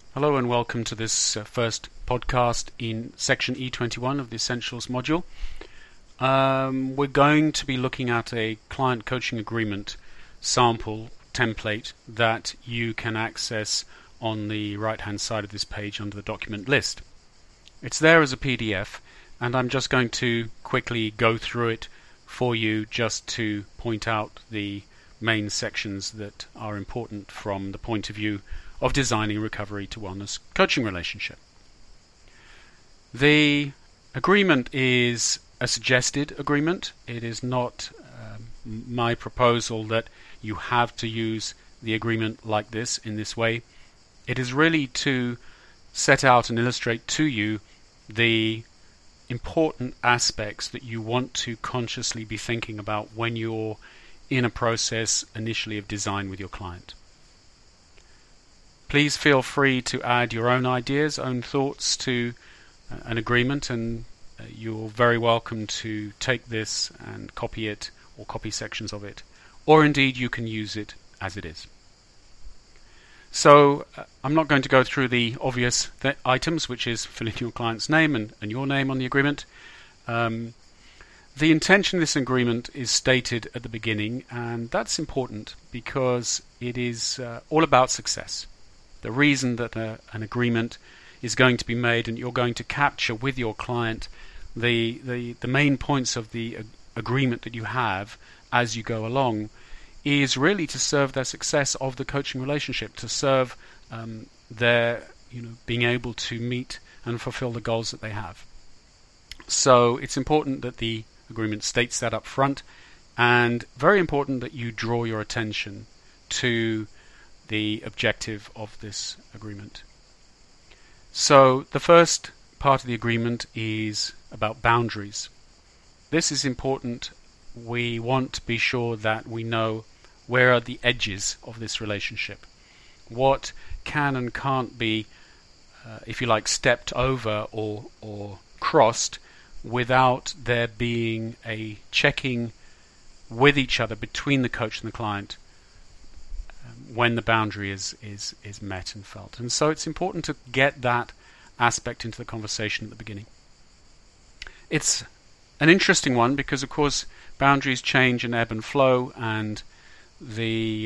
Hello and welcome to this first podcast in section E21 of the Essentials module. We're going to be looking at a client coaching agreement sample template that you can access on the right hand side of this page under the document list. It's there as a PDF and I'm just going to quickly go through it for you just to point out the main sections that are important from the point of view of designing recovery to wellness coaching relationship. The agreement is a suggested agreement. It is not my proposal that you have to use the agreement like this in this way. It is really to set out and illustrate to you the important aspects that you want to consciously be thinking about when you're in a process initially of design with your client. Please feel free to add your own ideas, own thoughts to an agreement, and you're very welcome to take this and copy it or copy sections of it, or indeed you can use it as it is. So I'm not going to go through the obvious items, which is fill in your client's name and your name on the agreement. The intention of this agreement is stated at the beginning, and that's important because it is all about success. The reason that an agreement is going to be made and you're going to capture with your client the main points of the agreement that you have as you go along is really to serve their success of the coaching relationship, to serve their being able to meet and fulfill the goals that they have. So it's important that the agreement states that up front, and very important that you draw your attention to the objective of this agreement. So the first part of the agreement is about boundaries. This is important. We want to be sure that we know where are the edges of this relationship. What can and can't be, if you like, stepped over or crossed without there being a checking with each other between the coach and the client when the boundary is met and felt. And so it's important to get that aspect into the conversation at the beginning. It's an interesting one because, of course, boundaries change and ebb and flow, and the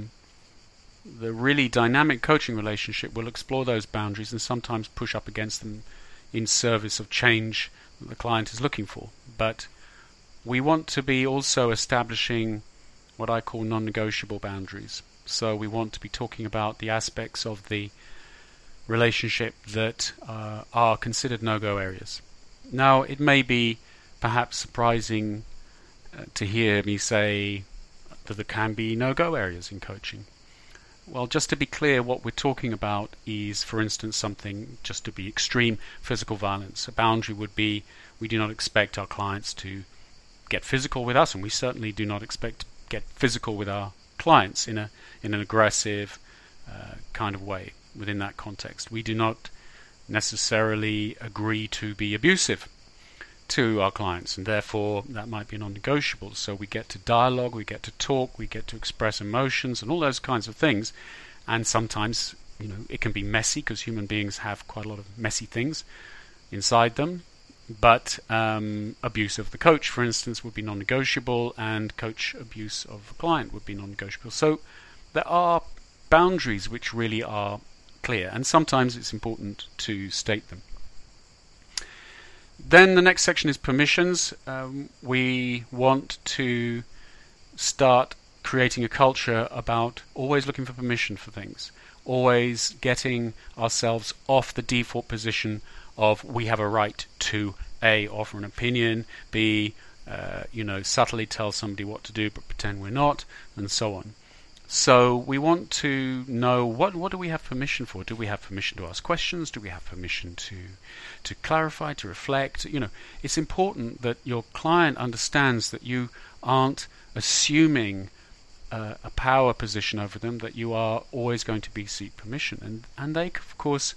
really dynamic coaching relationship will explore those boundaries and sometimes push up against them in service of change that the client is looking for. But we want to be also establishing what I call non-negotiable boundaries. So we want to be talking about the aspects of the relationship that are considered no-go areas. Now, it may be perhaps surprising to hear me say that there can be no-go areas in coaching. Well, just to be clear, what we're talking about is, for instance, something, just to be extreme, physical violence. A boundary would be we do not expect our clients to get physical with us, and we certainly do not expect to get physical with our clients in an aggressive kind of way within that context. We do not necessarily agree to be abusive to our clients, and therefore that might be non-negotiable. So we get to dialogue, we get to talk, we get to express emotions and all those kinds of things. And sometimes it can be messy because human beings have quite a lot of messy things inside them. But abuse of the coach, for instance, would be non-negotiable, and coach abuse of the client would be non-negotiable. So there are boundaries which really are clear, and sometimes it's important to state them. Then the next section is permissions. We want to start creating a culture about always looking for permission for things, always getting ourselves off the default position of we have a right to A, offer an opinion, B, subtly tell somebody what to do but pretend we're not, and so on. So we want to know what do we have permission for? Do we have permission to ask questions? Do we have permission to clarify, to reflect? It's important that your client understands that you aren't assuming a power position over them, that you are always going to seek permission, and they of course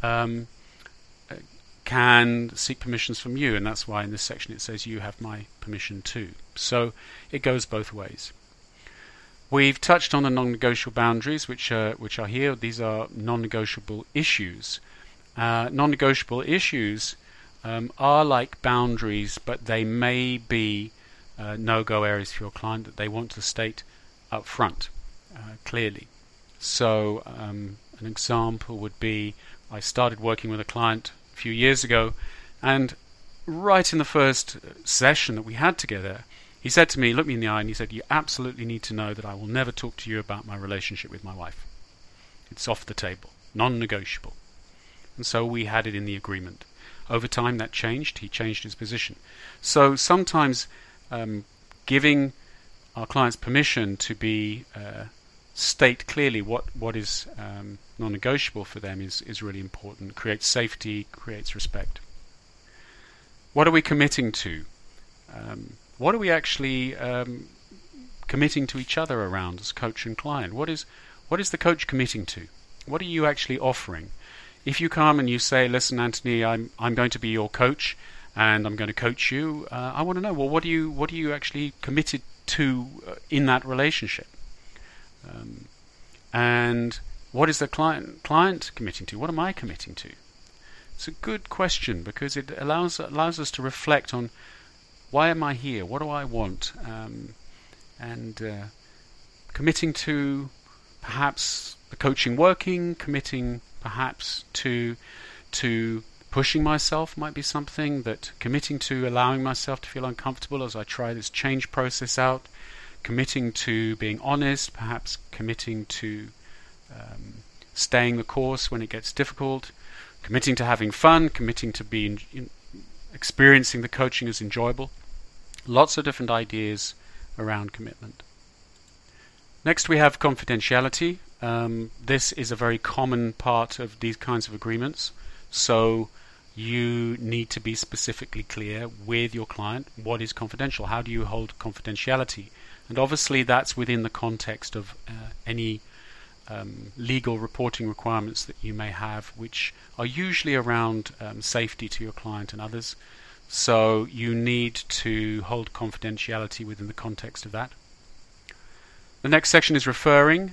can seek permissions from you, and that's why in this section it says you have my permission too. So it goes both ways. We've touched on the non-negotiable boundaries, which are here. These are non-negotiable issues. Non-negotiable issues are like boundaries, but they may be no-go areas for your client that they want to state up front clearly. So an example would be, I started working with a client a few years ago, and right in the first session that we had together, he said to me, looked me in the eye, and he said, "You absolutely need to know that I will never talk to you about my relationship with my wife. It's off the table, non-negotiable." And so we had it in the agreement. Over time that changed. He changed his position. So sometimes giving our clients permission to be state clearly what is non-negotiable for them is really important. Creates safety, creates respect. What are we committing to? What are we actually committing to each other around as coach and client? What is the coach committing to? What are you actually offering? If you come and you say, "Listen, Anthony, I'm going to be your coach, and I'm going to coach you," I want to know, well, what are you actually committed to in that relationship? And what is the client committing to? What am I committing to? It's a good question, because it allows us to reflect on, why am I here? What do I want? And committing to perhaps the coaching working, committing perhaps to pushing myself might be something, that committing to allowing myself to feel uncomfortable as I try this change process out, committing to being honest, perhaps committing to staying the course when it gets difficult, committing to having fun, committing to being experiencing the coaching as enjoyable. Lots of different ideas around commitment. Next we have confidentiality. This is a very common part of these kinds of agreements. So you need to be specifically clear with your client what is confidential. How do you hold confidentiality? And obviously that's within the context of any legal reporting requirements that you may have, which are usually around safety to your client and others. So you need to hold confidentiality within the context of that. The next section is referring.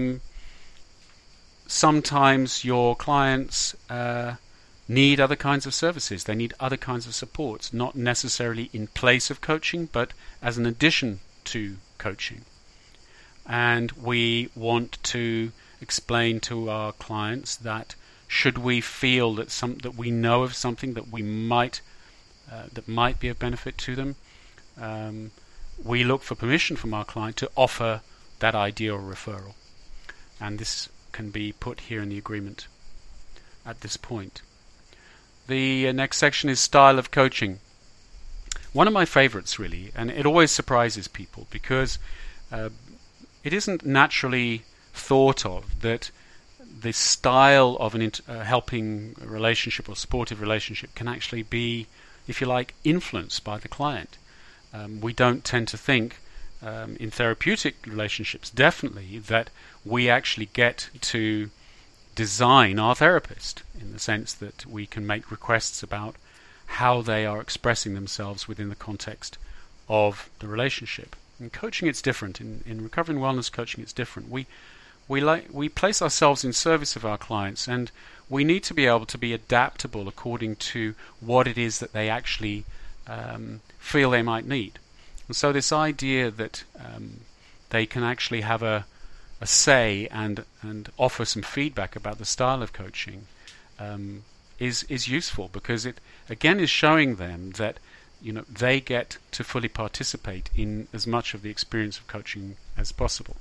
Sometimes your clients need other kinds of services. They need other kinds of supports, not necessarily in place of coaching, but as an addition to coaching. And we want to explain to our clients that should we feel that we know of something that we might that might be of benefit to them, we look for permission from our client to offer that idea or referral. And this can be put here in the agreement at this point. The next section is style of coaching. One of my favorites, really, and it always surprises people, because it isn't naturally thought of that the style of an helping relationship or supportive relationship can actually be, if you like, influenced by the client. We don't tend to think in therapeutic relationships, definitely, that we actually get to design our therapist, in the sense that we can make requests about how they are expressing themselves within the context of the relationship. In coaching it's different. In recovery and wellness coaching it's different. We place ourselves in service of our clients, and we need to be able to be adaptable according to what it is that they actually feel they might need. And so this idea that they can actually have a say and offer some feedback about the style of coaching is useful, because it again is showing them that they get to fully participate in as much of the experience of coaching as possible.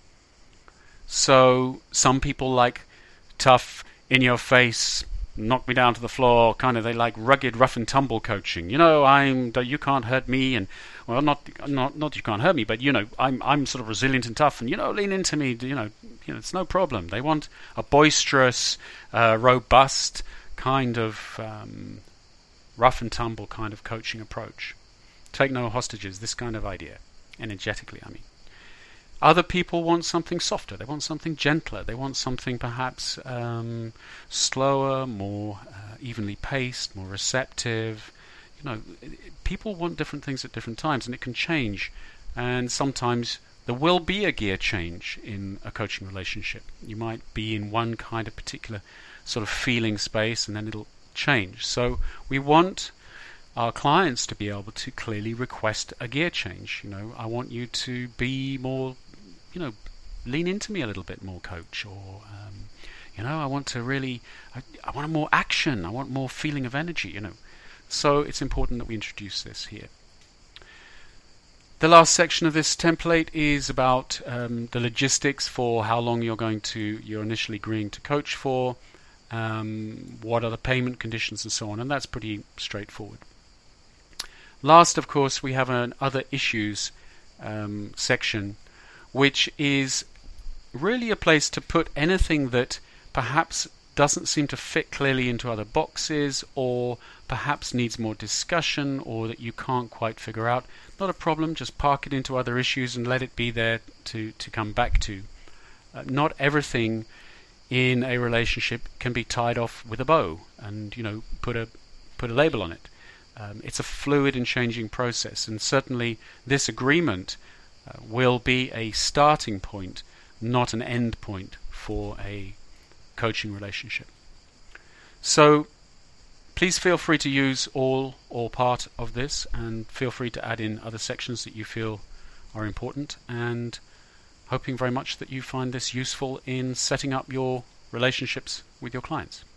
So some people like tough, in your face, knock me down to the floor, kind of, they like rugged, rough and tumble coaching. You can't hurt me, and well, not you can't hurt me, but I'm sort of resilient and tough, and lean into me. It's no problem. They want a boisterous, robust kind of rough and tumble kind of coaching approach. Take no hostages. This kind of idea, energetically, I mean. Other people want something softer. They want something gentler. They want something perhaps slower, more evenly paced, more receptive. People want different things at different times, and it can change. And sometimes There will be a gear change in a coaching relationship. You might be in one kind of particular sort of feeling space, and then it'll change. So we want our clients to be able to clearly request a gear change. I want you to be more, lean into me a little bit more, coach, or I want to really, I want more action, I want more feeling of energy, So it's important that we introduce this here. The last section of this template is about the logistics for how long you're initially agreeing to coach for, what are the payment conditions and so on, and that's pretty straightforward. Last, of course, we have an other issues section, which is really a place to put anything that perhaps doesn't seem to fit clearly into other boxes, or perhaps needs more discussion, or that you can't quite figure out. Not a problem, just park it into other issues and let it be there to come back to. Not everything in a relationship can be tied off with a bow and put a label on it. It's a fluid and changing process, and certainly this agreement will be a starting point, not an end point for a coaching relationship. So please feel free to use all or part of this, and feel free to add in other sections that you feel are important, and hoping very much that you find this useful in setting up your relationships with your clients.